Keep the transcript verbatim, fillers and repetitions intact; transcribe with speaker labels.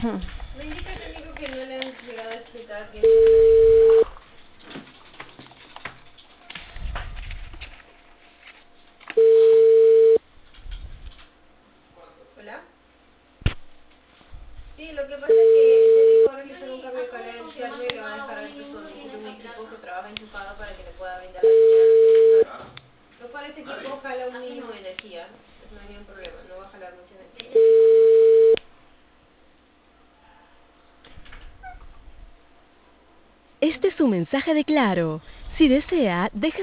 Speaker 1: Me indica el técnico que no le han llegado a explicar que... ¿Hola? Sí, lo que pasa es que el técnico va a realizar un cambio de canal interno y le va a dejar al personal un equipo que trabaja enchufado para que le pueda brindar la señal a los televisores. Lo cual este equipo jala un mínimo de energía. Pues no hay ningún problema, no va a jalar mucha energía.
Speaker 2: Este es un mensaje de Claro. Si desea, deje